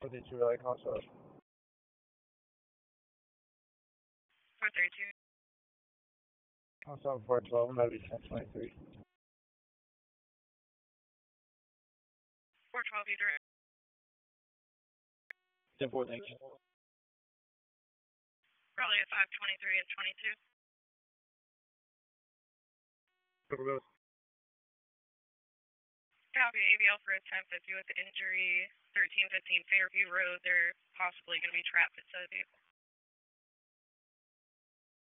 did you really console? 432. Also 412, maybe 1023. 412, you direct. 10-4, thank you. Probably at 523 at 22. Copy, ABL for a 1050 with injury, 1315 Fairview Road. They're possibly going to be trapped inside the vehicle.